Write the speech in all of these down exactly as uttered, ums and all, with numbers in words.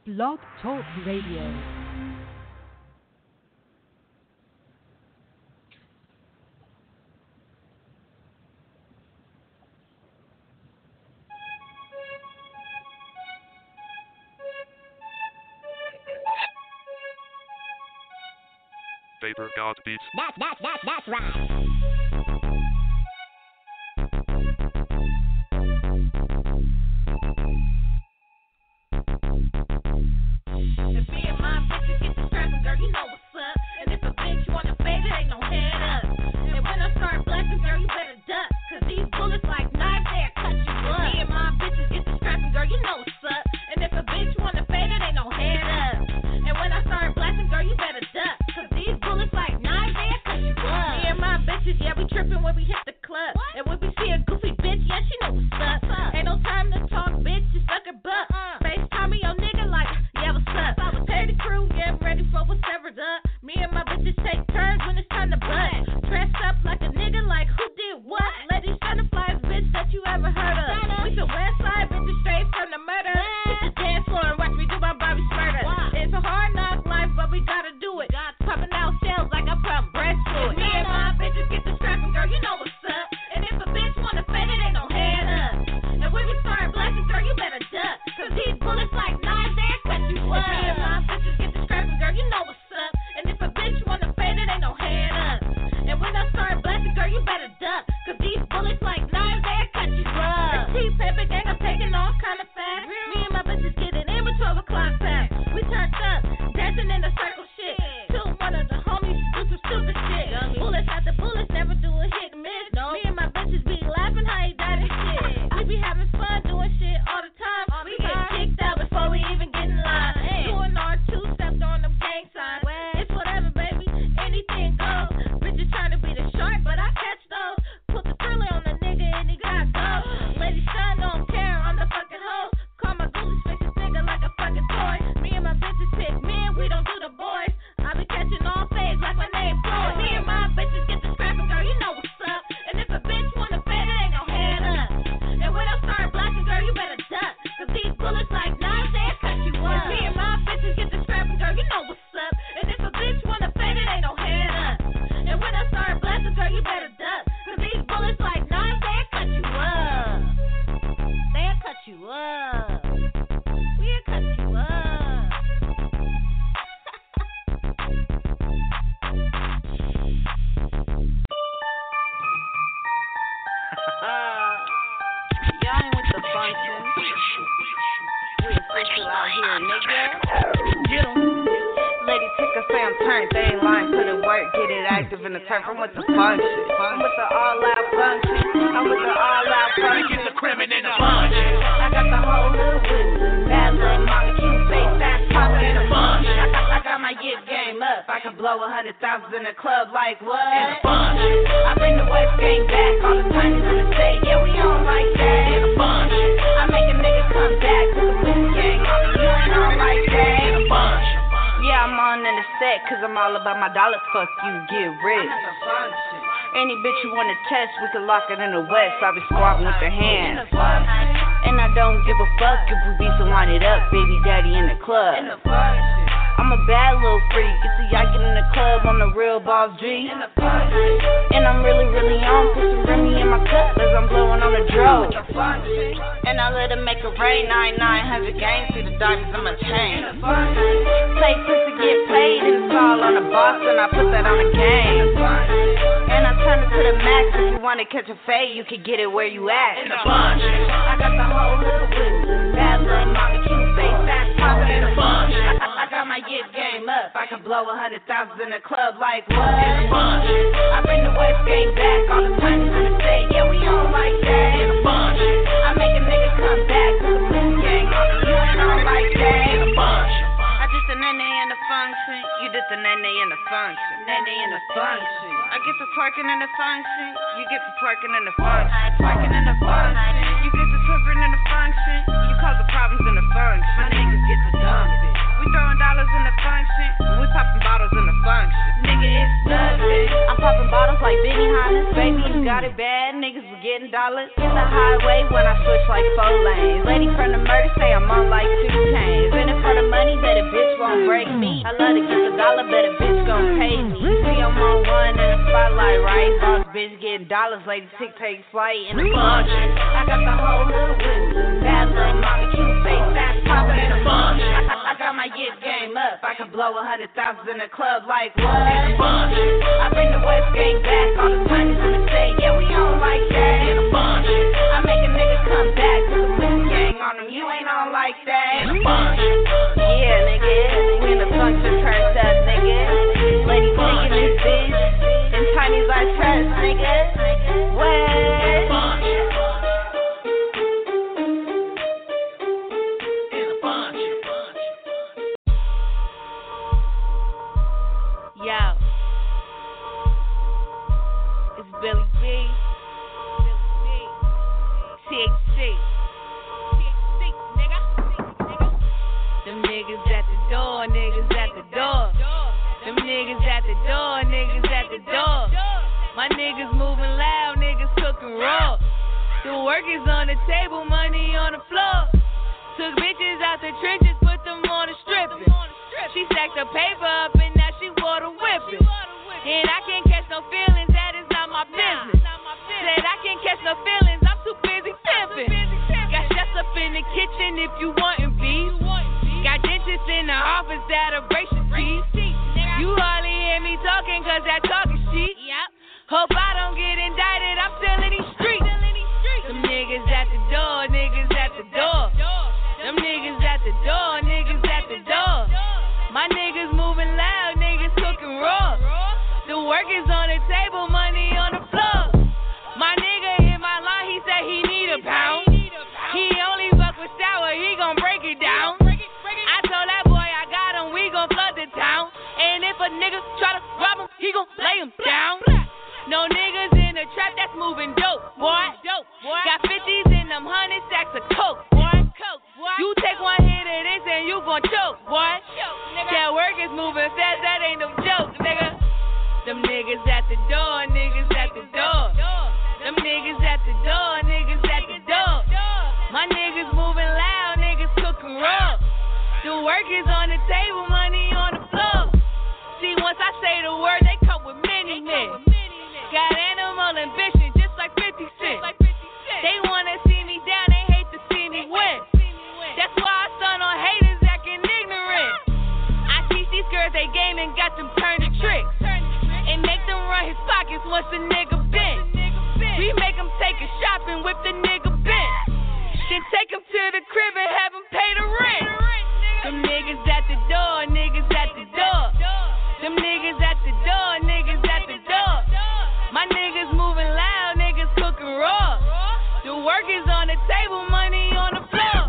Blog Talk Radio. Vapor God Beats. That's, that's, that's, that's right. If me and my bitches get the scrapping, girl, you know what's up. And if a bitch wanna fade, it ain't no head up. And when I start blasting, girl, you better duck. Cause these bullets like knives, they'll cut you up. Me and my bitches get the scrapping, girl, you know what's up. And if a bitch wanna fade, it ain't no head up. And when I start blasting, girl, you better duck. Cause these bullets like knives, they'll cut you up. Me and my bitches, yeah, we tripping when we hit the club. What? And when we see a goofy bitch, yeah, she know what's up. up. Ain't no time to talk, bitch, you stuck her butt. Uh. FaceTime me your nigga like, yeah, what's up? Pay the crew, yeah, I'm ready for whatever's up. Me and my bitches take turns when it's time to butt. Dressed up like a nigga, like who did what? Lady Butterflies, bitch, that you ever heard of. We some West Side bitches straight from the murder. Hit the dance floor and watch me do my Bobby Smurder. It's a hard knock life, but we gotta do it. Popping out shells like I'm from Breastfluid. Me and my bitches get the strapping, girl, you know what's up. And if a bitch wanna fade, it ain't no head up. And when we start blasting, girl, you better duck. Cause these bullets like knives, they'll cut you up. Me and my bitches get the strapping, girl, you know what's up. And if a bitch wanna fade, it ain't no head up. And when I start blasting, girl, you better duck. Cause these bullets like knives, they'll cut you up. The T-Paper gang, I'm taking off kinda fast. Me and my bitches getting in with twelve o'clock pack. We turned up, dancing in the circle shit. Two one of the homies do some stupid shit. Bullets after bullets, never do a hit and miss. Me and my bitches be laughing how he died and shit. We be having fun doing shit all the time. We get kicked out before we even get in line. Doing our two steps on them gang signs. It's whatever, baby, anything goes. Bitches trying to be the shark, but I catch those. Put the thriller on the nigga and he got gold. Lady Shine don't care, I'm the fucking hoe. Call my ghoulies, fix this nigga like a fucking toy. Me and my bitches pick men, we don't do the boys. I be catching all fades like my name Floyd. Me and my bitches get the scrapping, girl, you know what's up. And if a bitch wanna fade, it ain't no head up. And when I start blasting, girl, you better duck. Cause these bullets like knives, they'll cut you up. Me and my bitches get the scrapping, girl, you know what's up. And if a bitch wanna fade, it ain't no head up. And when I start blasting, girl, you better duck. Cause these bullets like knives, they'll cut you up. They'll cut you up. We'll cut you up. Y'all ain't with the function. We official out here, nigga. Get 'em. Lady Ticker say I'm turned. They ain't lying, put it work, get it active in the turf. I'm with the function. I'm with the all-out function. I'm with the all-out function. Get the crimin' in the function. I got the whole hood with me. Bad little mama, cute face, fast poppin' in the function. I got, I got my gift game up. I can blow a hundred thousand in the club like what? In the function. I bring the West game back. All the time in the state. Yeah, we on like that. In the function. I make a nigga come back. Cause the West gang on me. You ain't on like that. In the function. Yeah, I'm on in the set, cause I'm all about my dollars, fuck you, get rich. Any bitch you wanna test, we can lock it in the West, I be squabbing with the hands. And I don't give a fuck if we be so line it up, baby daddy in the club. I'm a bad little freak, you see I get in the club on the real boss G. And I'm really, really on, put some Remy in my cup as I'm blowing on the dro. And I let it make it rain, ninety-nine hundred games, see the diamonds in my chain. Play pussy, get paid, and it's all on the box, and I put that on the game. And I turn it to the max, if you wanna catch a fade, you can get it where you at. In the function. I got the whole hood with me. Bad little mama, cute face, fast poppin' in the function. I, I got my gift game up. I can blow a hundred thousand in the club like what? In the function. I bring the West game back. All the time in the state. Yeah, we on like that. In the function. I make a nigga come back. Cause the West gang on me. You ain't on like that. In the function. I did the nene in the function. You did the nene in the function. Nene in the function. I get the twerking in the function. You get the twerking in the function. Twerking in the function. You get the twerking in the function. You cause the problems in the function. My niggas get the dumping. We throwing dollars in the function. We popping bottles in the function. Nigga, it's nothing. I'm popping bottles like Benny Hannes. Baby, you got it bad. Niggas be getting dollars. In the highway when I switch like four lanes. Lady from the murder say I'm on like two chains. In it for the money. gon' break me. I love to get the dollar, better bitch gon' pay me. You see I'm on one in the spotlight, right? Boss bitch getting dollars, lady tick take flight in the bunch. I got the whole hood with me. Bad little mommy, cute face, fast poppin' in the bunch. I, I got my gift game up. I can blow a hundred thousand in the club like what? I bring the West Gang back. All the time is in the state. Yeah, we on like that. In a bunch. I make a nigga come back. Put the West Gang on him. You ain't on like that. In a bunch. Yeah, nigga. We in the function turned up, nigga. Lady taking this bitch. And Tiny's our trust, nigga. West. Yo, it's Billy B, T H C, nigga. Them niggas at the door, niggas at the door. Them niggas at the door, niggas at the door. My niggas moving loud, niggas cooking raw. The work is on the table, money on the floor. Took bitches out the trenches, put them on the stripping. She stacked the paper up and now she water whipping. And I can't catch no feelings, that is not my business. Said I can't catch no feelings, I'm too busy pimping. Got chefs up in the kitchen if you wantin' beef. Got dentists in the office that'll brace your teeth. You hardly hear me talking cause that talking shit. Hope I don't get indicted, I'm still in these streets. Them niggas at the door, niggas at the door. Them niggas at the door, niggas at the door. My niggas moving loud, niggas cooking raw. The work is on the table, money on the floor. My nigga hit my line, he said he need a pound. He only fuck with sour, he gon' break it down. I told that boy I got him, we gon' flood the town. And if a nigga try to rob him, he gon' lay him down. No niggas in the trap that's moving dope, boy. Got fifties in them hundred stacks of coke, boy. You take one hit of this and you gon' choke, boy. That work is moving fast, that ain't no joke, nigga. Them niggas at the door, niggas at the door. Them niggas at the door, niggas at the door. My niggas moving loud, niggas cooking raw. The work is on the table, money on the floor. See, once I say the word, they come with many men. Got animal ambition, just like fifty cent. They wanna see me down, they hate to see me win. That's why I stun on haters acting ignorant. I teach these girls they game and got them turn to tricks. And make them run his pockets once the nigga bent. We make him take a shopping with the nigga bent. Then take him to the crib and have him pay the rent. Them niggas at the door, niggas at the door. Them niggas at the door, niggas at the door. My niggas moving loud, niggas cooking raw. The work is on the table, money on the floor.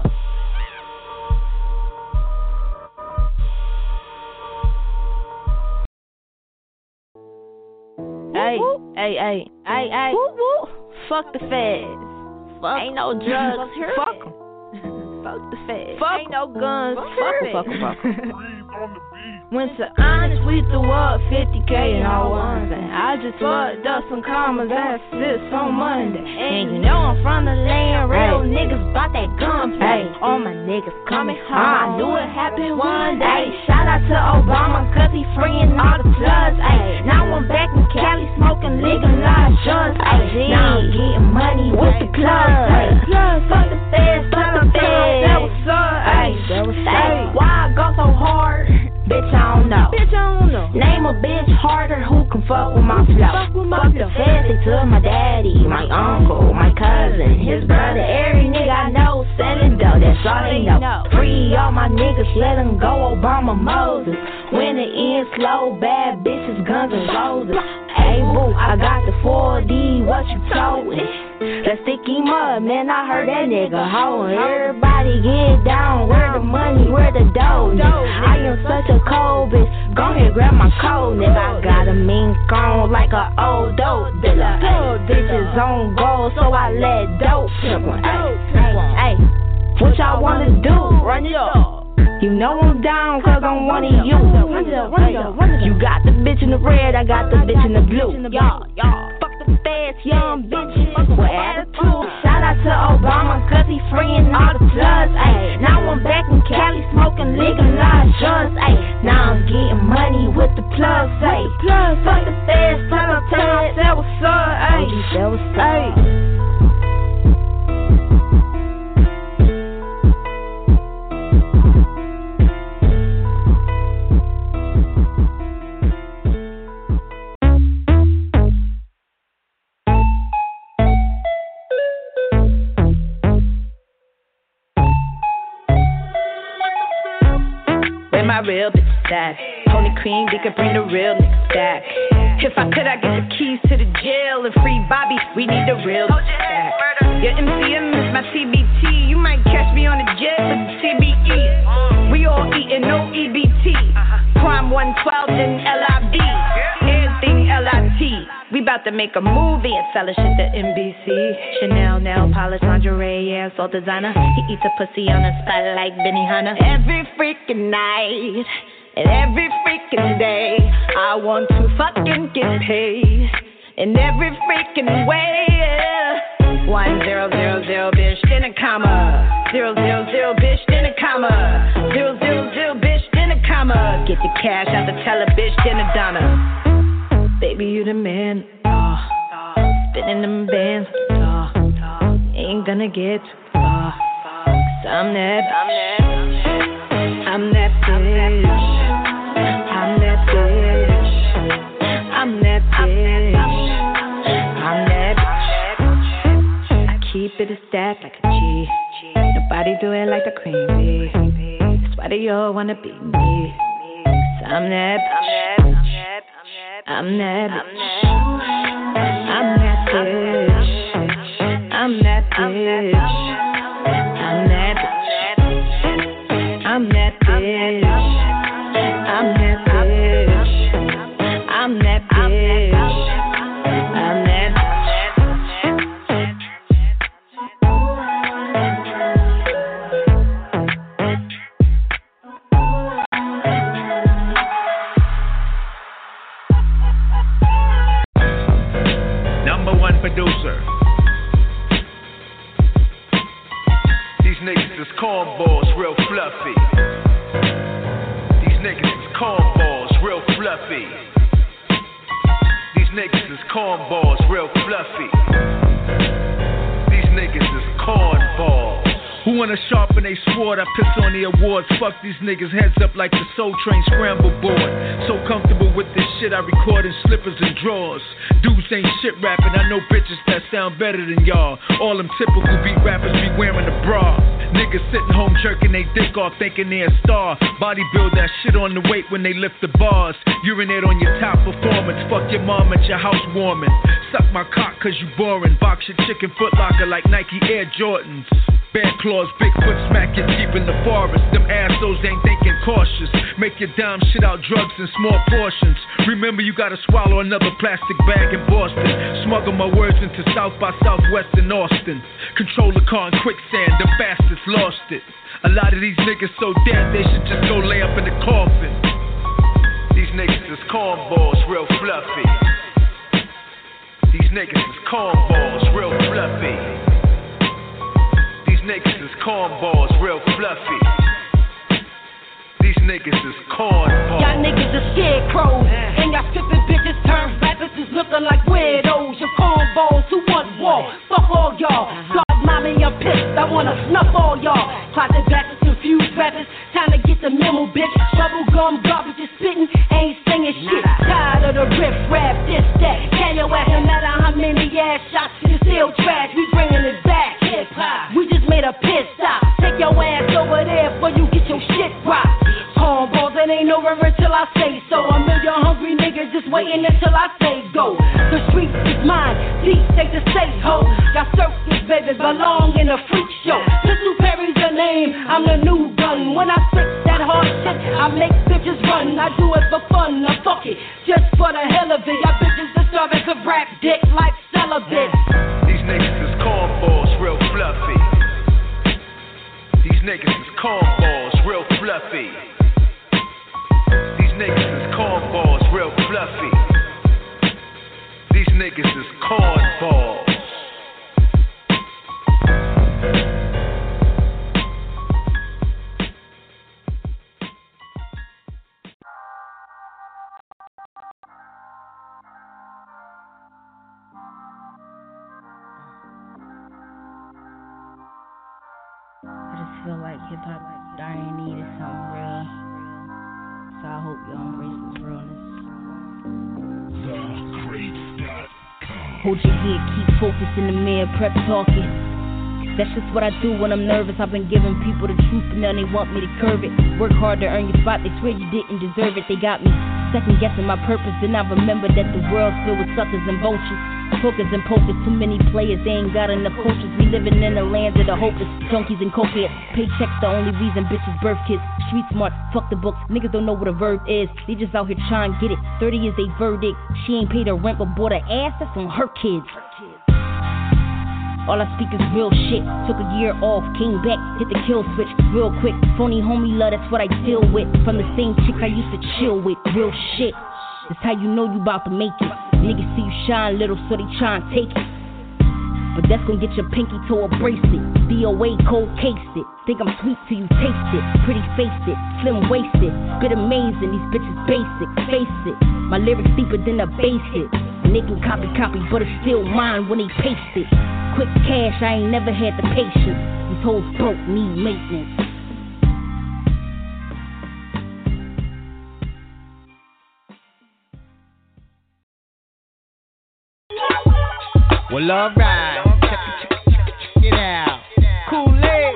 Hey, hey, hey, hey, hey. Fuck the feds. Fuck. Ain't no drugs. Fuck them. Fuck the feds. Fuck. Ain't no guns. Fuck them. Fuck them. Fuck them. Went to honest, we threw up fifty K and all ones. And I just fucked up some commas that's this on Monday. And you know I'm from the land, real hey. Niggas bought that gunplay. Hey. All my niggas coming home. I knew it happened one day. Hey. Shout out to Obama, cause he freeing all the plugs. Ay. Now I'm back in Cali smoking legalized drugs. Ay. Now I'm getting money with the clubs. Ay. Fuck the feds, fuck the feds. That was up. Ay. Ay. Why I go so hard? Bitch, I don't know. Bitch, I don't know. Name a bitch harder who can fuck with my flow. Fuck, with my fuck the feds, they took my daddy, my uncle, my cousin, his brother. Every nigga I know selling dough, that's all they know. Free all my niggas, let them go, Obama Moses. When it ends slow, bad bitches, guns and roses. Hey boo, I got the four D, what you told me? Let's stick him up, man, I heard that nigga hoeing. Everybody get down, where the money, where the dough, nigga. I am such a cold bitch, go ahead grab my cold, nigga. I got a mink on like a old dope dealer. Ay, bitches on gold, so I let dope pimp one. Hey, what y'all wanna do? Run it up. You know I'm down cause I'm one of you. You got the bitch in the red, I got the bitch in the blue. Y'all, y'all, fuck the fast young bitches with attitude. Shout out to Obama cause he freeing all the plugs. Ay, now I'm back in Cali smoking legalized drugs. Ay, my real bitch back. Pony cream, they could bring the real niggas back. If I could, I'd get the keys to the jail and free Bobby. We need the real bitch back. Your M C M is my T B T. You might catch me on the jet with the C B E. We all eating, no E B T. Prime one twelve and L I B. Everything L I T. We bout to make a movie and fellowship at N B C. Chanel, nail polish, lingerie, yeah, it's all designer. He eats a pussy on a spot like Benihana. Every freaking night and every freaking day, I want to fucking get paid in every freaking way. Yeah. One zero zero zero, bitch, then a comma. Zero zero zero, bitch, then a comma. Zero zero zero, bitch, then a comma. Get the cash out the teller, bitch, then a Donna. Baby, you the man, oh, spinning them bands, oh, ain't gonna get too far, cause I'm that, I'm that, I'm that bitch, I'm that bitch, I'm that bitch, I'm that bitch, I keep it a stack like a G, nobody do it like the cream bee, that's why they all wanna be me, cause I'm that, I'm that, I'm that bitch, I'm that bitch, I'm that bitch, I'm that bitch, I'm that bitch, I'm that bitch, I'm that bitch, I'm that producer. These niggas is cornballs, real fluffy. These niggas is cornballs, real fluffy. These niggas is cornballs, real fluffy. These niggas is cornballs. Who wanna sharpen they sword? I piss on the awards. Fuck these niggas, heads up like the Soul Train scramble board. So comfortable with this shit, I record in slippers and drawers. Dudes ain't shit rapping, I know bitches that sound better than y'all. All them typical beat rappers be wearing a bra. Niggas sitting home jerking they dick off thinking they a star. Bodybuild that shit on the weight when they lift the bars. Urinate on your top performance. Fuck your mom at your house warming. Suck my cock cause you boring. Box your chicken Foot Locker like Nike Air Jordans. Bear claws, Bigfoot smack you deep in the forest. Them assholes ain't thinking cautious. Make your dime shit out drugs in small portions. Remember you gotta swallow another plastic bag in Boston. Smuggle my words into South by Southwest in Austin. Control the car in quicksand, the bastards lost it. A lot of these niggas so dead they should just go lay up in the coffin. These niggas is cornballs, real fluffy. These niggas is cornballs, real fluffy. These niggas is cornballs, real fluffy. These niggas is cornballs. Y'all niggas are scarecrows, and y'all stripping bitches turn rappers is looking like weirdos. Your cornballs who want war? Fuck all y'all. God, mommy, I'm pissed. I wanna snuff all y'all. Closet bastards, confused rappers. Time to get the memo, bitch. Bubble gum garbage is spitting, ain't singing shit. Tired of the riff rap, this that. Can your ass no matter how many ass shots you still trash? We bringing it back, hip hop. We just made a pit stop. Take your ass over there before you get your shit rocked. Cornballs, it ain't over until I say so. A million hungry niggas just waiting until I say go. The streets is mine, deep take the safe ho. Y'all circus baby belong in a freak show. Little Perry's the name, I'm the new gun. When I spit that hard shit, I make bitches run. I do it for fun, I fuck it, just for the hell of it. Y'all bitches are starving to rap dick like celibate. These niggas is cornballs, real fluffy. These niggas is cornballs, real fluffy. These niggas is cornballs, real fluffy. These niggas is cornballs. I just feel like hip hop dying needed something real. So I hope y'all embrace this realness. Hold your head, keep focused in the mirror, prep talking. That's just what I do when I'm nervous. I've been giving people the truth, but now they want me to curve it. Work hard to earn your spot, they swear you didn't deserve it. They got me second guessing my purpose, then I remember that the world's filled with suckers and vultures. Hookers and pokers, too many players, they ain't got enough coaches. We living in the land of the hopeless, junkies and cokeheads. Paychecks the only reason bitches birth kids. Street smart, fuck the books, niggas don't know what a verb is. They just out here trying to get it. thirty is a verdict. She ain't paid her rent but bought her ass, that's on her kids. All I speak is real shit. Took a year off, came back, hit the kill switch real quick. Phony homie love, that's what I deal with. From the same chicks I used to chill with. Real shit. That's how you know you about to make it. Niggas see you shine little, so they try and take it. But that's gonna get your pinky toe a bracelet. D O A cold cased it. Think I'm sweet till you taste it. Pretty faced it, slim waisted. Spit amazing, these bitches basic. Face it, my lyrics deeper than a basic. And they can copy, copy, but it's still mine when they paste it. Quick cash, I ain't never had the patience. These hoes broke, need maintenance. Well, alright. Check it, check it, check it, check it out. Kool-Aid.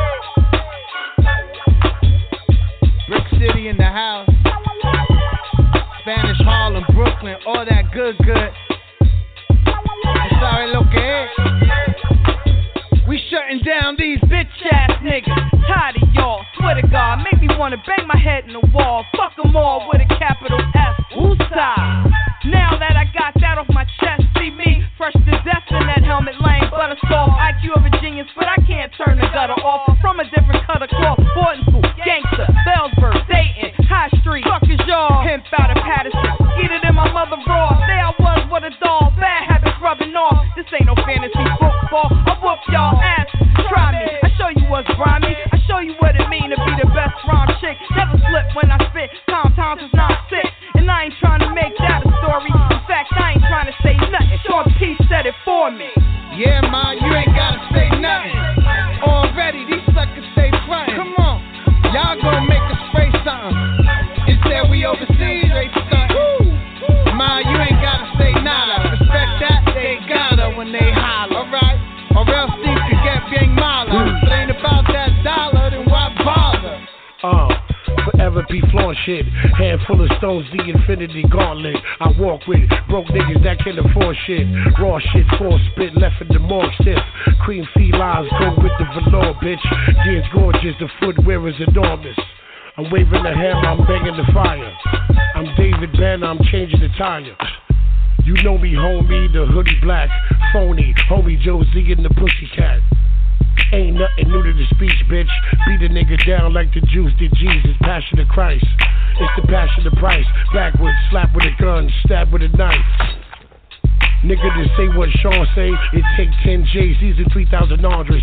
Brick City in the house. Spanish Harlem, Brooklyn, all that good, good. Sorry, look ahead. We shutting down these bitch ass niggas. Tired of y'all, swear to God, make me wanna bang my head in the wall. Fuck them all with a capital F. Woosah. Now that I got that off my chest, see me fresh to death in that helmet lane. Butter soft, I Q of a genius, but I can't turn the gutter off. From a different cut of cloth, boarding school, gangster, Bellsburg, Dayton, High Street, suckers y'all, pimp out of Patterson, eat it in my mother raw. There I was with a doll, bad habits rubbing off. This ain't no fantasy football, I whoop y'all ass. Try me, I show you what's grimy, I show you what it mean to be the best rhyme chick. Never slip when I spit, Tom Times is not sick, and I ain't trying to make that a story. In fact, I ain't trying to say nothing. Sean P said it for me. Yeah, ma, you ain't gotta say nothing. Already, these suckers stay frontin'. Come on, y'all gon' make us spray something. It's that we overseas, they stuntin'. Ma, you ain't gotta say nada. Respect that, they gotta when they holler. Alright, or else these could get bang mala. If it ain't about that dollar, then why bother? Uh. Forever be flaunt shit. Handful of stones, the infinity gauntlet. I walk with broke niggas that can afford shit. Raw shit, full spit, left in the morgue stiff. Cream felines go with the velour, bitch. Gear's gorgeous, the footwear is enormous. I'm waving the hammer, I'm banging the fire. I'm David Banner, I'm changing the tire. You know me, homie, the hoodie black. Phony, homie Josie and the Pussycat. Ain't nothing new to the speech, bitch. Beat a nigga down like the Jews did Jesus. Passion of Christ. It's the passion of price. Backwards, slap with a gun, stab with a knife. Nigga to say what Sean say. It take ten J Z's and three thousand Andres.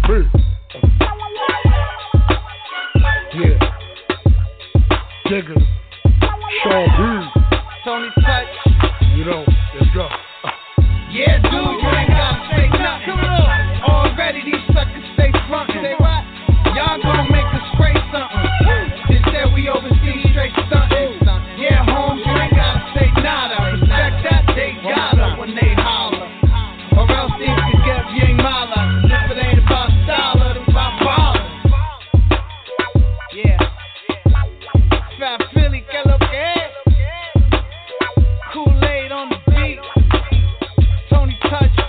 Yeah. Nigga. Sean B. Tony Touch. You know, let's go. Uh. Yeah, dude, you ain't gotta say nothing. Come on. Already these suckers stay frontin'. Say what? Y'all gon' make us spray something. They said we overseas straight stuntin'. Yeah, homes, you ain't gotta say nada. Respect that, they gotta when they holler. Or else these could get yang mala. If it ain't about dollar, then about baller. Yeah. Fat Philly, que lo que es. Kool-Aid on the beat. Tony Touch.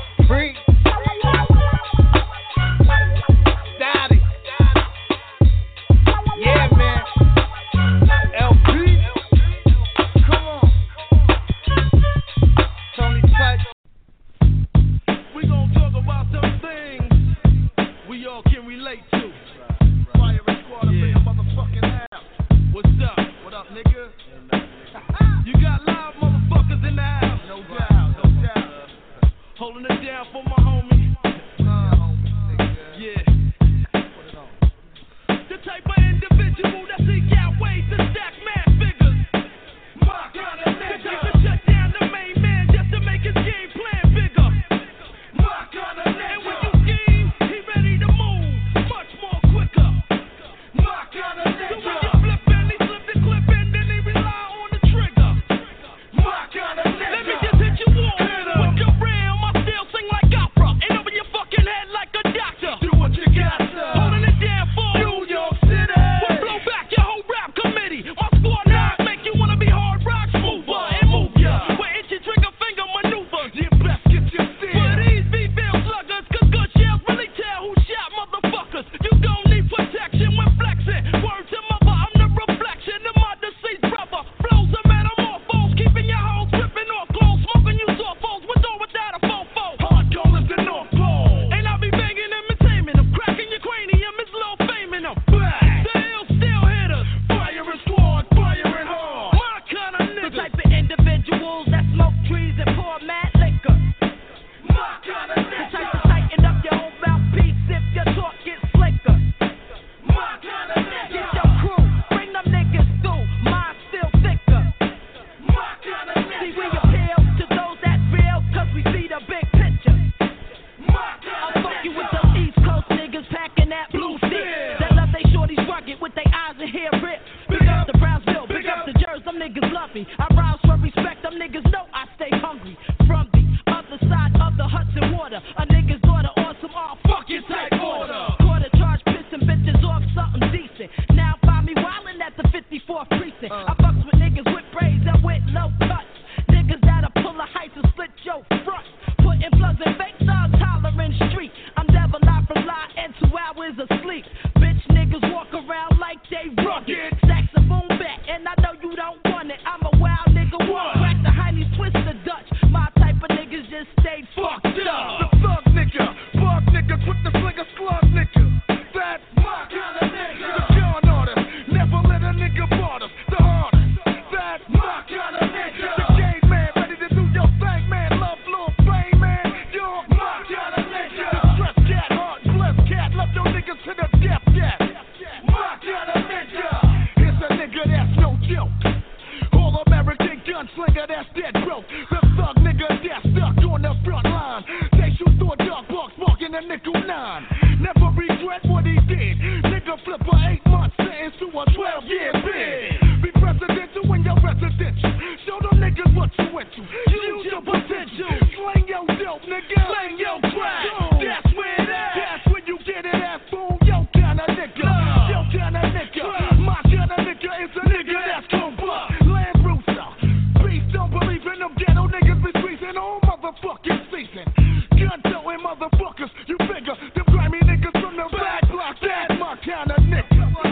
hear it. Big up the Brownsville, big up the Jersey, them niggas love me. I rise for respect, them niggas know I stay hungry. From the other side of the Hudson water, a nigga's daughter on some all fucking type order. Quarter charge, pissing bitches off something decent. Now find me wildin' at the fifty-fourth precinct. I fucks with niggas with braids and with low cuts. Niggas that'll pull a heist and split your front. Putting plugs in fake thugs hollering street. I'm never live from lie and two hours of sleep. Bitch niggas walk around like they rugged. Stacks a boom back and I know you don't want it. I'm a wild nigga, walk crack the Heinies, twist the Dutch. My type of niggas just stay fucked up. The thug nigga, fuck nigga, quick to fling a slug nigga. That's my kind of nigga. The John artist, never let a nigga bother. The hardest, that's my kind of nigga. The game man, ready to do your thing, man. Love, little fame, man. You're my kind of nigga. The stress cat, heart, blessed cat, love your niggas to the death cat. My kind of nigga. Here's a nigga that's no joke. All American gunslinger, that's dead broke. The thug nigga that's stuck on the front line. They shoot through a dark box, walking a nickel nine. Never regret what he did. Nigga flip a eight month sentence to a twelve year bid. Be presidential when you're residential. Show them niggas what you went to. Use your potential. Sling your dope, nigga. Sling your crack. That's where it at. That's when you get it at, fool. Yo kind of nigga. Yo kind of nigga. My kind of nigga is a nigga that's gon' buck. Land Rooster. Beast don't believe in them ghetto niggas be squeezing all motherfucking season. Gun throwing motherfuckers. You figure them grimy niggas from the back block. That's my kind of nigga.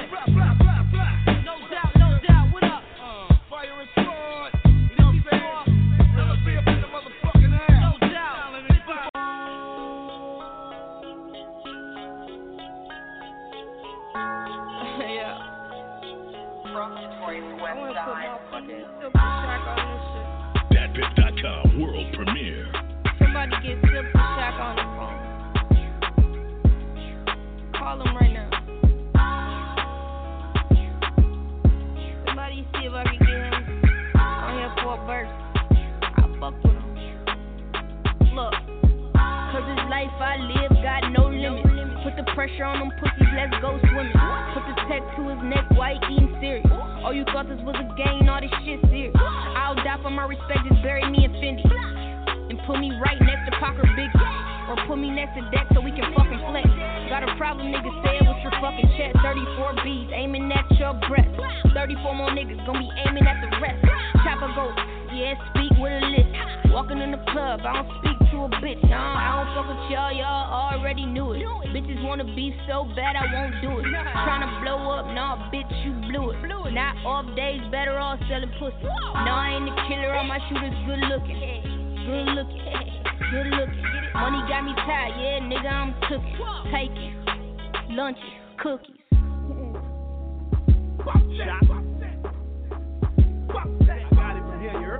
No doubt, no doubt. What up? Fire and sword. You know what I'm saying? Never be up in the motherfucking house. No doubt. Yeah. From Detroit's west side. Silky Shack on this shit. Dat Piff dot com world premiere. Somebody get Silky Shack on the phone. Call him right now. Somebody see if I can get him on here for a verse. I fuck with him. Look, cause this life I live got no limit. Put the pressure on them pussies, let's go swimming. Put the tech to his neck while he eating cereal. Oh, you thought this was a game, all this shit serious. I'll die for my respect, just bury me in Fendi. And put me right next to Parker Big. Or put me next to Deck so we can fucking flex. Got a problem, nigga, say it with your fucking chest. thirty-four B's aiming at your breast. thirty-four more niggas gon' be aiming at the rest. Chopper go, yeah, speak with a list. Walking in the club, I don't speak to a bitch. Uh, I don't fuck with y'all, y'all already knew it. Bitches wanna be so bad, I won't do it. Tryna blow up, nah, bitch, you blew it. Not off days, better off selling pussy. No, I ain't the killer, all my shooters good looking. Good looking, good looking. Money got me tired, yeah, nigga, I'm cooking. Taking lunches, cookies. Shot. I got it from here, you heard?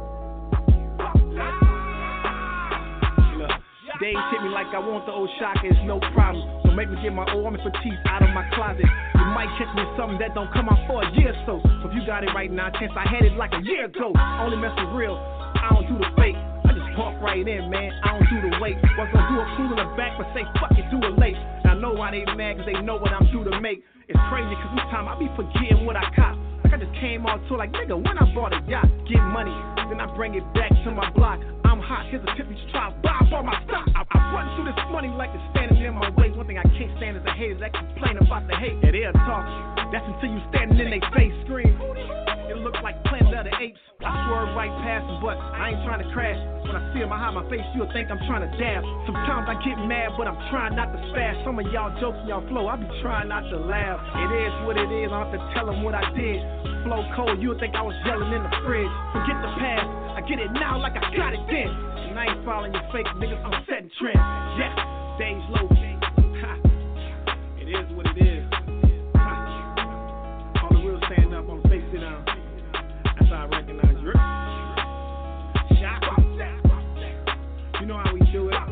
Look, days hit me like I want the old shocker, it's no problem. Don't make me get my old woman for teeth out of my closet. You might catch me something that don't come out for a year or so. So if you got it right now, chance I had it like a year ago. Only mess with real, I don't do the fake. I just walk right in, man, I don't do the wait. Was gonna do a cool in the back, but say fuck it, do it late. And I know why they mad, cause they know what I'm due to make. It's crazy, cause this time I be forgetting what I cop. Like I just came on tour like, nigga, when I bought a yacht, get money, then I bring it back to my block. I'm hot, here's a tip, you should try to buy all my stock. I, I run through this money like it's standing in my way. One thing I can't stand is the haters that complain about the hate. Yeah, they'll talk, that's until you standing in their face, scream. It look like Planet of the Apes. I swerve right past them, but I ain't trying to crash. When I see them, I hide my face, you'll think I'm trying to dab. Sometimes I get mad, but I'm trying not to spaz. Some of y'all jokes in y'all flow, I be trying not to laugh. It is what it is, I don't have to tell them what I did. Flow cold, you'll think I was yelling in the fridge. Forget the past, I get it now like I got it then. And I ain't following your fake niggas, I'm setting trends. Yes, days low. Ha. It is what it is. Ha. All the real stand up, on the face sit down. That's how I recognize you. Shot. You know how we do it.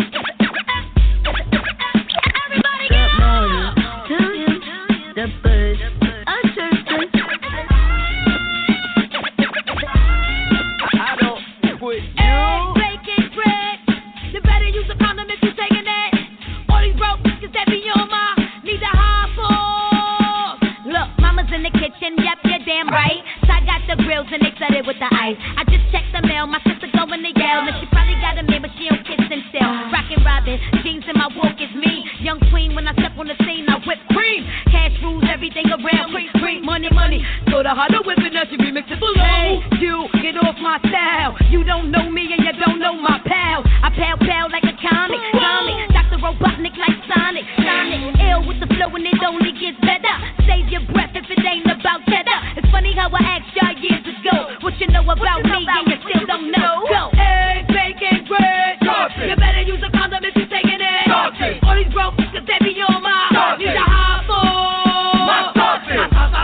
The bird the grills and they flooded with the ice. I just checked the mail, my sister going to yell. And she probably got a man, but she don't kiss and still. Rockin' Robin, jeans in my walk is me. Young queen, when I step on the scene, I whip cream. Cash rules everything around. Cream, cream, money, money. So the harder whipping that she remix it below. Hey, you, get off my style. You don't know me and you don't know my pal. I pow pow like a comic, comic. Doctor Robotnik like Sonic, Sonic. Ill with the flow and it only gets better. Save your breath if it ain't about cheddar. It's funny how I asked y'all years ago what you know about me and you still don't know. Go. Egg, bacon, bread. You better use a condom if you're taking it. All these broke cause they be on my. Need a hot boy. My sausage.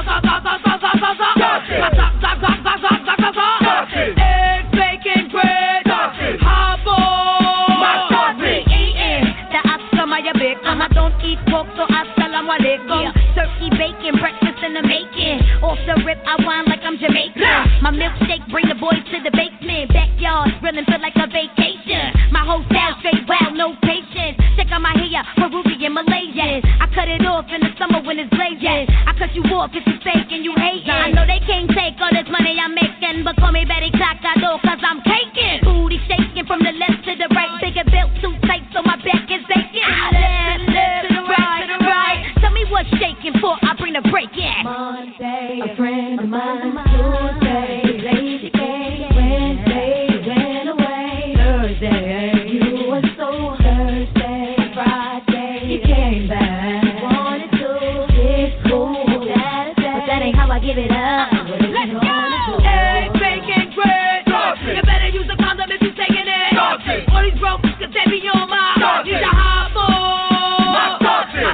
Egg, bacon, bread. Hot boy. My sausage. Eating the Aslamaya bacon. I don't eat pork, so assalamu alaikum. Turkey, bacon, breakfast in the making. Off the rip, I whine like I'm Jamaican. My milkshake bring the boys to the basement. Backyard, grilling feel like a vacation. My whole style straight wild, no patience. Check out my hair, Peruvian, Malaysian. I cut it off in the summer when it's blazing. I cut you off if you fake and you hating. I know they can't take all this money I'm making, but call me Betty Clockado cause I'm caking. Booty shaking from the left to the right. Bigger belt too tight so my back is aching. Left, left, to the right, to the right. Tell me what's shaking for, I bring the break in. Monday, a friend of mine. Tuesday, lazy day. Wednesday, went away. Thursday, you were so. Thursday, Friday, you came back. Wanted to, it's cool. That, but that ain't how I give it up. Let's go. Egg, bacon, bread. You better use a condom if you're taking it. All these broke cause they be on my. Need a hot boy. My sausage.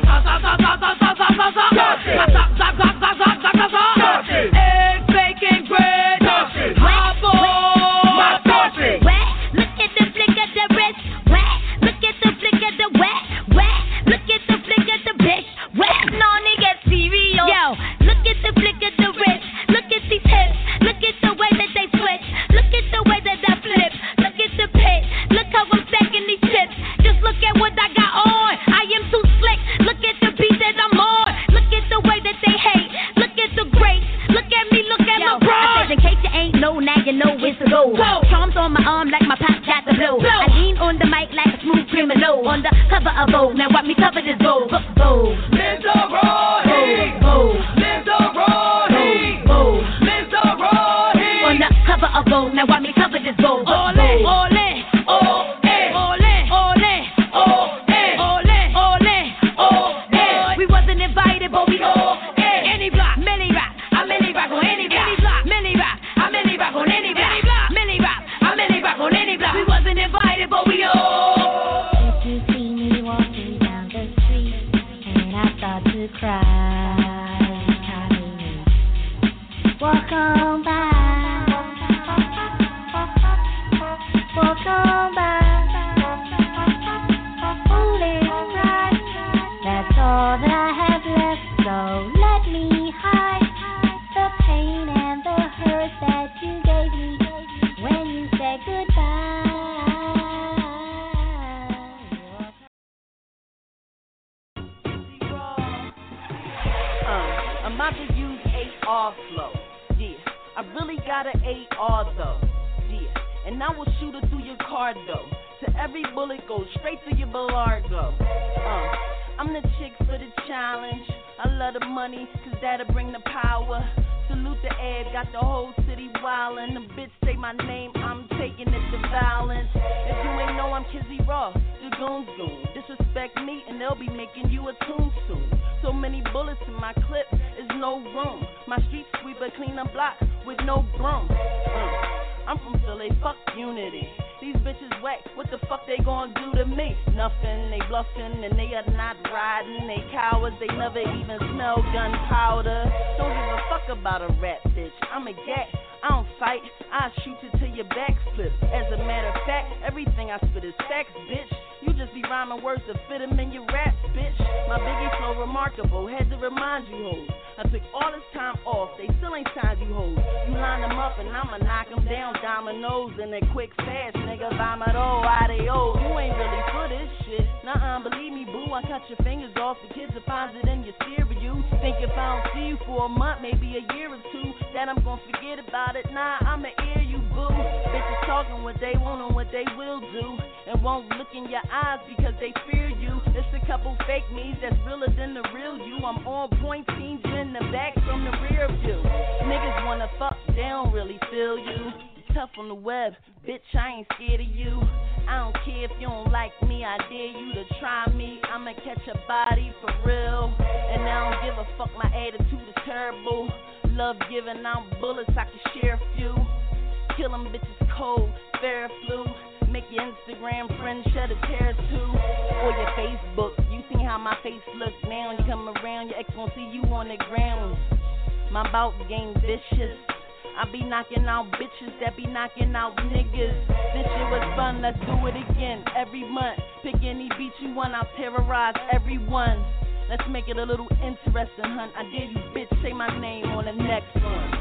Egg, bacon, bread. Hot boy. My sausage. Look at the flick of the wrist. Look at the flick of the wet. Look at the flick of the bitch. No nigga cereal. Yo, look at the flick of the wrist. Look at these hips. Look at the way that they switch. Look at the way that I flip. Look at the pit. Look how I'm stacking these chips. Just look at what I got on. I am too slick. Look at the beat that I'm on. Look at the way that they hate. Look at the grace. Look at me. Look at Yo, my bra. I said in case you ain't know, now you know it's a go. Charms on my arm like my pop got the blow. I lean on the mic like a smooth criminal. On the cover of Vogue. Now watch me cover this Vogue. Vogue. Mister Roddy. Vogue. Mister Roddy. Vogue. Mister Roddy. On the cover of Vogue. Now watch me cover this Vogue. Ole, ole, ole, ole, ole, ole, ole, ole. We wasn't invited, but we all. Any block, many rock. I many rock on any block. Many rock. I many rock on any block. Many rock. I many rock on any block. We wasn't invited, but we all. If you see me walking down the street and I start to cry, walk on by. Walk on by. Only right. That's all that I have left. So let me hide the pain and the hurt that you gave me when you said goodbye. Uh, I'm about to use A R flow. Yeah, I really got an A R though. Yeah, and I will shoot it through your car though. To every bullet goes straight through your Belargo. Uh, I'm the chick for the challenge. I love the money, cause that'll bring the power. Salute the Ed, got the whole city wildin'. The bitch say my name, I'm taking it to violence. If you ain't know I'm Kizzy Raw, the goon goon. Disrespect me and they'll be making you a tune soon. So many bullets in my clip, is no room. My street sweeper clean a block with no broom. Uh, I'm from Philly, fuck unity. These bitches whack, what the fuck they gon' do to me? Nothing, they bluffing and they are not riding. They cowards, they never even smell gunpowder. Don't give a fuck about a rap bitch, I'm a gat. I don't fight, I shoot you till your back flips. As a matter of fact, everything I spit is facts, bitch. You just be rhyming words to fit them in your raps, bitch. My biggie flow remarkable, had to remind you hoes. I took all this time off, they still ain't signed you hoes. You line them up up and I'ma knock them down. Dominoes in a quick fast, nigga. Vomito, adios. You ain't really for this shit. Nuh-uh, believe me, boo. I cut your fingers off. The kids will find it in your cereal. Think if I don't see you for a month, maybe a year or two, that I'm gonna forget about it. Nah, I'ma ear you, boo. Bitches talking what they want and what they will do, and won't look in your eyes because they fear you. It's a couple fake me's that's realer than the real you. I'm on point, teams in the back from the rear view. Niggas wanna fuck, they don't really feel you. Tough on the web, bitch, I ain't scared of you. I don't care if you don't like me, I dare you to try me. I'ma catch a body for real, and I don't give a fuck, my attitude is terrible. Love giving out bullets, I can share a few. Kill them bitches cold, fair flu. Make your Instagram friend shed a tear too. Or your Facebook, you see how my face look now. You come around, your ex won't see you on the ground. My bout game vicious. I be knocking out bitches that be knocking out niggas. This shit was fun, let's do it again every month. Pick any beat you want, I'll terrorize everyone. Let's make it a little interesting, hun. I dare you, bitch, say my name on the next one.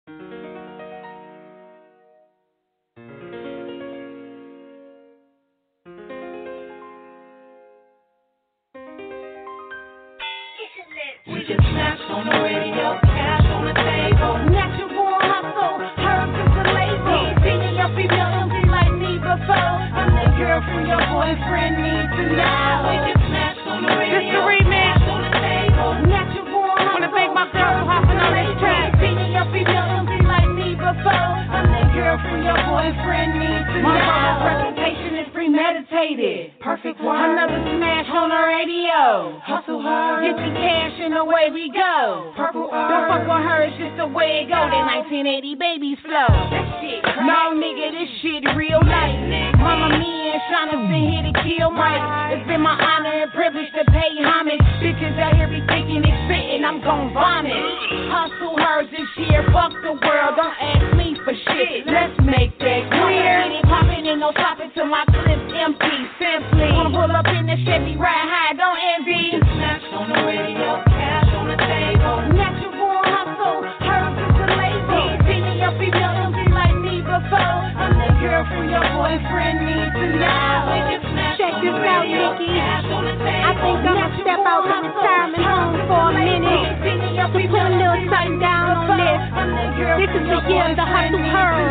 We just smashed on the radio, cash on the table. Natural hustle, herbs is the label. Singing your female M C like me before. I'm the girl from your boyfriend needs to know. We just smashed on the radio, this the remix. Cash on the table. Natural hustle, wanna thank my girl for hopping on this track. Singing your female M C like me before. I'm the girl from your boyfriend needs to know. My presentation is premeditated. Perfect one. Another smash on the radio. Hustle hard, get the cash and away we go. Purple earth. Don't fuck with her, it's just the way it go. That nineteen eighty babies flow. That shit crazy. No nigga, this shit real life. Mama me and Shauna been here to kill Mike. It's been my honor and privilege to pay homage. Bitches out here be thinking it's spitting, I'm gon' vomit. Hustle hers this year, fuck the world. Don't ask me for shit. Let's make that clear. Get it poppin' and no stopping till my clip's empty. Simply wanna pull up in the Chevy, ride high, don't envy. Smash on the radio, cash on the table. Natural hustle, hers is the label. Singing your female M C like me before. I'm the girl from your boyfriend needs to know. Check this out, Nikki. I think I'ma step out of retirement home for a minute to put a little something down on this. This is the year of the hustle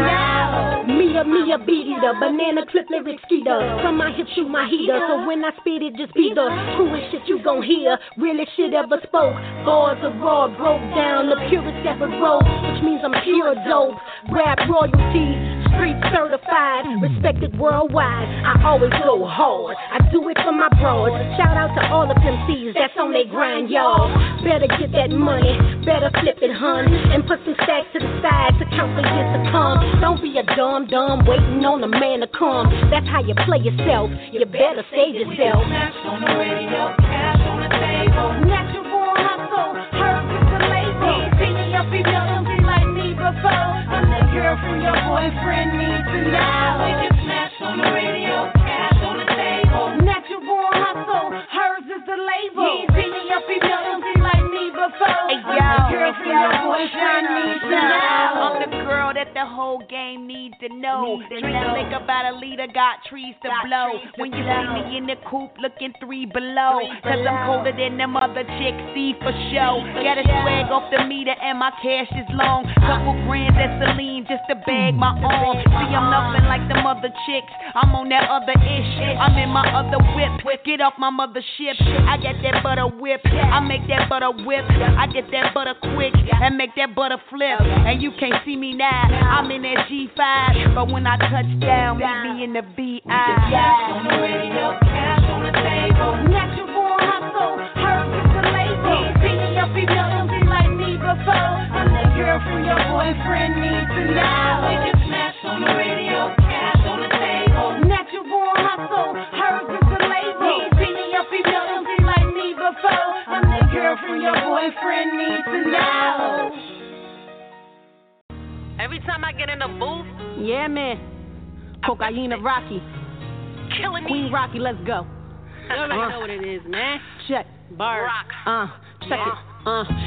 her. Mia, Mia, beat it up, banana clip lyric skeeter. From my hip, shoot my heater. So when I spit it, just be the coolest shit you gon' hear. Realest shit ever spoke. Bars of raw, broke down, the purest ever wrote, which means I'm pure dope. Rap royalty, street certified, respected worldwide. I always go hard. I do it for my broads. Shout out to all of them C's that's on they grind, y'all. Better get that money, better flip it, hun, and put some stacks to the side to count the years to come. Don't be a dumb dumb waiting on a man to come. That's how you play yourself. You better save yourself. Smash on the radio, cash on the table. Natural hustle, hers is the label. Singing your female M C like me before. I'm the girl from your boyfriend needs to know. We just smashed on the radio, cash on the table. Natural hustle, hers is the label. Singing your female M C like me before. Hey, yo, I'm the girl from yo, your boyfriend needs to know. I'm the girl that the whole game needs to know. Drink a lick about a liter, got trees to blow. When you see me in the coupe looking three below, cause I'm colder than them other chicks, see for show. Got a swag off the meter and my cash is long. Couple grand at Celine just to bag my arm. See, I'm nothing like them other chicks, I'm on that other ish. I'm in my other whip, get off my mothership. I got that butter whip, I make that butter whip. I get that butter quick and make that butter flip. And you can't see me now, I'm in that G five. But when I touch down, meet me in the V I. Cash on the radio, cash on the table. Natural hustle, hers is the label. Singing your female M C like me before. I'm the girl from your boyfriend needs to know. We just smashed on the radio, cash on the table. Natural hustle, hers is the label. Singing your female M C like me before. I'm the girl from your boyfriend needs to know. Every time I get in the booth, yeah, man. Cocaine Rocky. Killing me. Queen Rocky, let's go. You already uh, know what it is, man. Check. Bar. Rock. Uh, check yeah. it. Uh,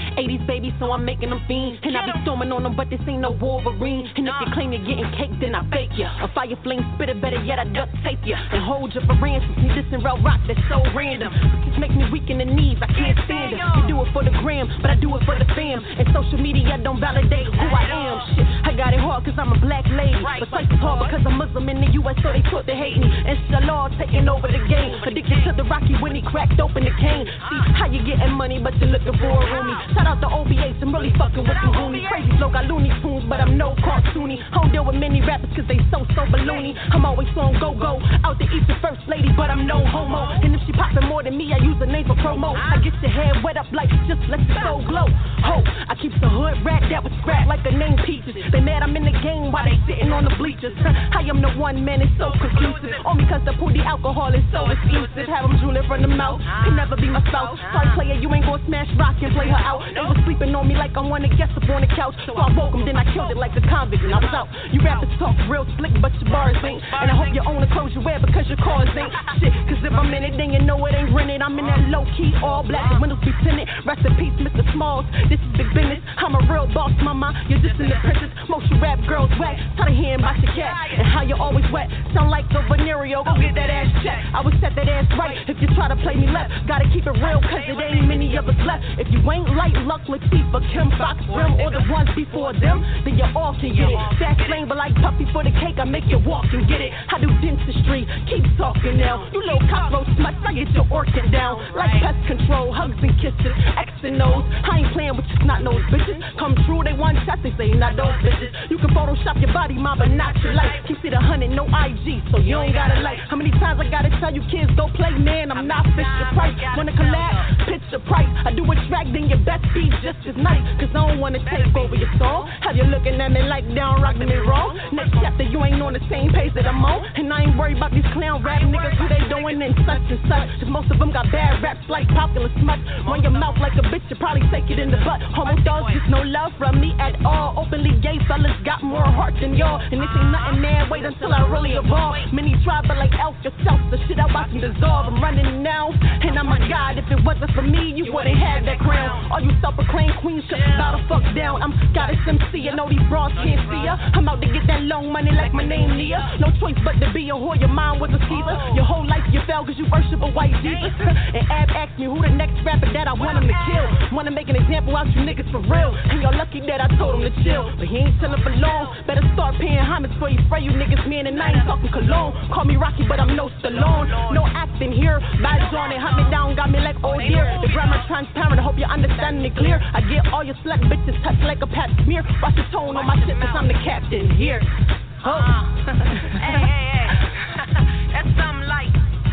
eighties baby, so I'm making them fiend. And I be storming on them, but this ain't no Wolverine. And if you claim you're getting cake, then I fake ya. A fire flame spitter, better yet I duct tape ya. And hold you for ransom. See this in real rock that's so random. This make me weak in the knees, I can't stand it. You do it for the gram, but I do it for the fam. And social media don't validate who I am. Shit, I got it hard cause I'm a black lady. But life is hard because I'm Muslim in the U S, so they put they hate me. And Shalal taking over the game. Addicted to the Rocky when he cracked open the cane. See how you getting money, but you're looking for a roomie. Shout out to O B H, I'm really fucking with the Rooney. Crazy flow, got Looney Tunes, but I'm no cartoony. I don't deal with many rappers cause they so, so balloony. I'm always on go-go, out to eat the first lady, but I'm no homo. And if she poppin' more than me, I use a name for promo. I get your head wet up like just let the soul glow. Ho, I keep the hood rat that was scrapped like a name Peaches. They mad I'm in the game while they sitting on the bleachers. I am the one man, it's so conclusive. Only cause the booty alcohol is so exclusive. Have them drooling from the mouth, can never be my spouse. Sorry player, you ain't gon' smash rock and play her out. They was sleeping on me like I'm one of guests up on the couch. So I woke them, then I killed it like a convict and I was out. You rappers talk real slick, but your bars ain't. And I hope you own the clothes you wear because your cars ain't. Shit, cause if I'm in it, then you know it ain't rented. I'm in that low key, all black, the windows be tinted. Rest in peace, Mister Smalls, this is big business. I'm a real boss, mama, you're just in the princess. Most you rap girls whack, tired of hearing about your cat and how you always wet. Sound like a venereal, go get that ass checked. I would set that ass right if you try to play me left. Gotta keep it real, cause it ain't many of us left. If you ain't like Luck, Latifah, Kim, Fox, Rim, or the ones before them, then you all can get it. Fast lane, but like Puffy for the cake, I make you walk and get it. I do dentistry, keep talking now. You little cockroach sluts, I get your orchid down. Like pest control, hugs and kisses, X and O's. I ain't playing with you snot-nosed bitches. Come true, they want shots, they say not those bitches. You can Photoshop your body, mom, but not your life. Keep it a hundred, no I G, so you ain't gotta like. How many times I gotta tell you kids, go play, man, I'm not Fisher Price. Wanna collab, pitch the price. I do a track, then your best be just as nice. Cause I don't wanna take over your song. Have you looking at me like down, rocking me wrong? Next chapter, you ain't on the same page that I'm on. And I ain't worried about these clown rap niggas, who they doing and such and such. Cause most of them got bad raps like popular smut. Run your mouth like a bitch, you probably take it in the butt. Homo dogs, just no love from me at all. Openly gay fellas got more heart than y'all. And this ain't nothing, man, wait until I really evolve. Many try, but like elf yourself, the shit I watch them dissolve. I'm running now, and I'm a god. If it wasn't for me, you wouldn't have that crown. All you self-proclaimed queens should bow the fuck down. I'm goddess M C, I know these bras can't see ya. I'm out to get that long money like my name Nia. No choice but to be a whore, your mind was a skeezer. Your whole life you fell cause you worship a white Jesus. And Ab asked me who the next rapper that I want him to kill. Wanna make an example out you niggas for real. And y'all lucky that I told him to chill. But he ain't chillin' for long. Better start paying homage before you spray you niggas, man. And I ain't talking cologne. Call me Rocky, but I'm no Stallone. No acting here. Bad John and hunt me down, got me like oh dear. The grammar transparent, I hope you understanding it clear. I get all your slut bitches touched like a pat smear. Watch the tone on my shit cause I'm the captain here. Oh. Uh, hey, hey, hey. That's something like,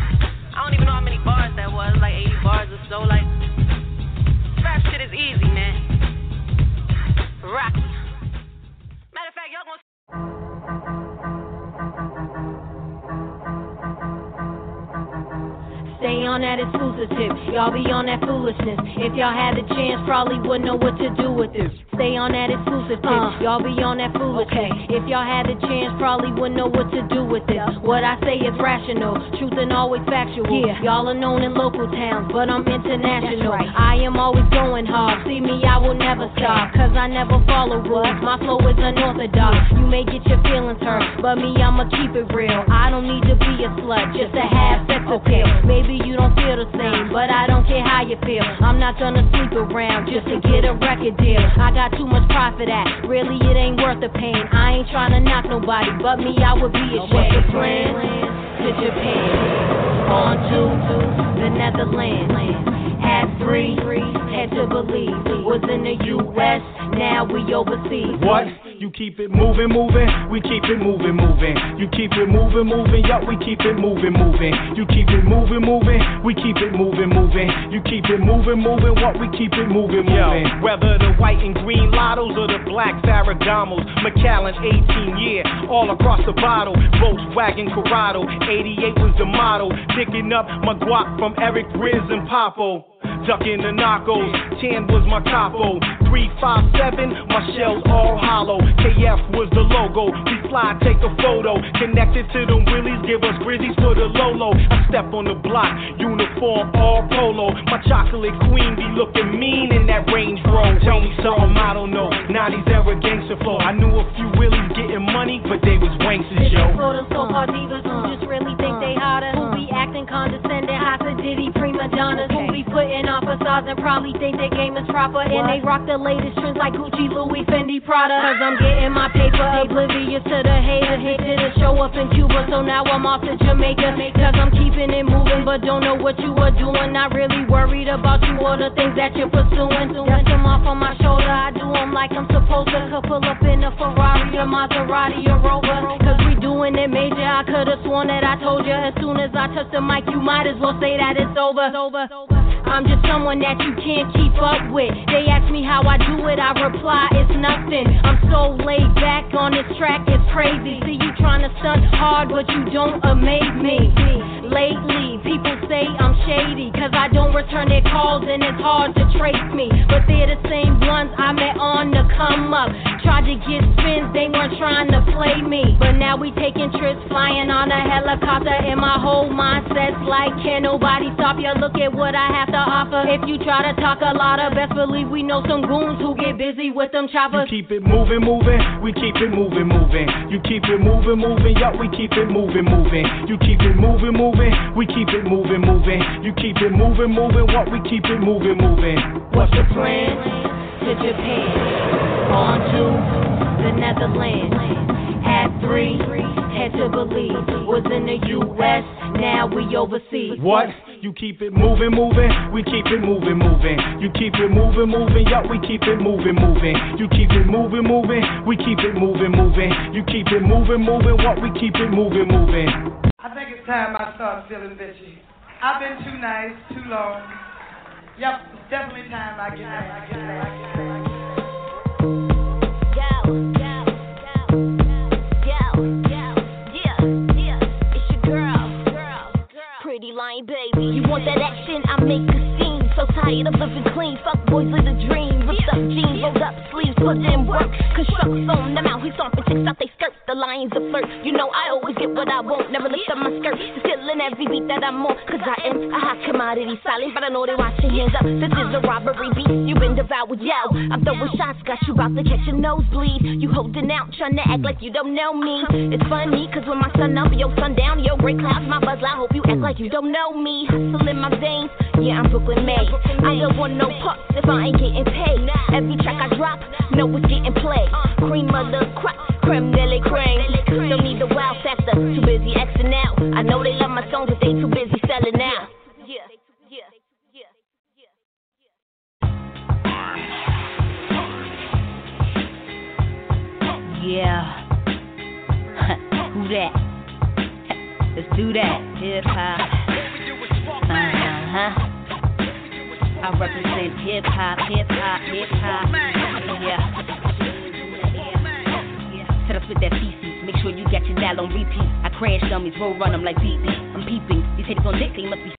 I don't even know how many bars that was, like eighty bars or so. Like, rap shit is easy, man. Rocky. Matter of fact, y'all gonna. Stay on that exclusive tip, y'all be on that foolishness. If y'all had the chance, probably wouldn't know what to do with it. Stay on that exclusive tip, uh, y'all be on that foolishness. Okay. If y'all had the chance, probably wouldn't know what to do with it. What I say is rational, truth and always factual. Yeah. Y'all are known in local towns, but I'm international. Right. I am always going hard, see me, I will never stop. Cause I never follow rules, my flow is unorthodox. You may get your feelings hurt, but me, I'ma keep it real. I don't need to be a slut, just to have sex appeal. Maybe you don't feel the same, but I don't care how you feel. I'm not gonna sleep around just to get a record deal. I got too much pride for that, really it ain't worth the pain. I ain't trying to knock nobody, but me I would be ashamed. What's the plan? To Japan, on to the Netherlands. Had three, had to believe was in the U S, now we overseas. What? You keep it moving, moving, we keep it moving, moving. You keep it moving, moving, yup, we keep it moving, moving. You keep it moving, moving, we keep it moving, moving. You keep it moving, moving, what we keep it moving, moving. Yo, whether the white and green lottos or the black Ferragamos, Macallan eighteen year, all across the bottle. Volkswagen Corrado, eighty-eight was the model. Picking up my guap from Eric Riz and Papo. Ducking the knockos, ten was my capo. three five seven, my shells all hollow. K F was the logo. We fly, take a photo. Connected to them willies, give us grizzies for the Lolo. I step on the block, uniform, all polo. My chocolate queen be looking mean in that Range Rover. Tell me something I don't know. nineties era gangster flow. I knew a few willies getting money, but they was wanksters, yo. For the so-called divas who just really think they hotter, who be acting condescending, hot diddy prima donnas, who be putting on facades and probably think their game is proper, and they rock the latest trends like Gucci, Louis, Fendi, Prada. Cause I'm getting my paper, oblivious to the haters. Hate didn't show up in Cuba, so now I'm off to Jamaica. Cause I'm keeping it moving, but don't know what you are doing. Not really worried about you or the things that you're pursuing. Dust them off on my shoulder, I do them like I'm supposed to. Could pull up in a Ferrari, a Maserati, a Rover. Cause we doing it major, I could've sworn that I told you. As soon as I touch the mic, you might as well say that it's over. I'm just someone that you can't keep up with. They ask me how I do it, I reply, it's nothing. I'm so laid back on this track, it's crazy. See you trying to stunt hard, but you don't amaze me. Lately, people say I'm shady, cause I don't return their calls and it's hard to trace me. But they're the same ones I met on the come up. Tried to get spins, they weren't trying to play me. But now we taking trips, flying on a helicopter. And my whole mindset's like, can nobody stop you? Look at what I have to offer. If you try to talk a lot of, best believe we know some goons who get busy with them choppers. You keep it moving, moving, we keep it moving, moving. You keep it moving, moving, yup, we keep it moving, moving. You keep it moving, moving, we keep it moving, moving. You keep it moving, moving, what we keep it moving, moving. What's the plan? To Japan, on to the Netherlands. At three, head to Belize. Was in the U S, now we overseas. What? You keep it moving, moving, we keep it moving, moving. You keep it moving, moving, yup, we keep it moving, moving. You keep it moving, moving, we keep it moving, moving. You keep it moving, moving, what we keep it moving, moving. I think it's time I start feeling bitchy. I've been too nice, too long. Yep, it's definitely time I get back. Yo, yo, yo, yo, yo, yeah, yeah. It's your girl, girl, Pretty Lion Baby. You want that action? I make a scene. So tired of living clean. Fuck boys with a dream. Ripped up jeans, rolled up sleeves, put in work. Constructs on them out. He's stomping chicks out they skirt. The lions of flirt. You know I always get what I want. Never lift up my skirt. Still in every beat that I'm on. Cause I am a hot commodity. Silent, but I know they watching hands up. This is a robbery beat. You been devoured, yo. I'm throwing shots. Got you about to catch a nosebleed. You holding out, trying to act like you don't know me. It's funny, cause when my sun up, yo, sun down, yo, gray clouds, my buzz loud. Hope you act like you don't know me. Hustle in my veins. Yeah, I'm Brooklyn made. I don't want no pucks if I ain't getting paid. Every track I drop, know it's getting played. Cream of the crop, creme de la creme. Don't need the wow factor, too busy Xing out. I know they love my songs, but they too busy selling out. Yeah, yeah, yeah, yeah. Yeah. Who that? Let's do that. Hip hop. Uh huh. I represent hip hop, hip hop, hip hop. Yeah. Set us with that feces. Make sure you got your dial on repeat. I crash dummies, roll run them like beat beat. I'm peeping. These haters on dick, they must be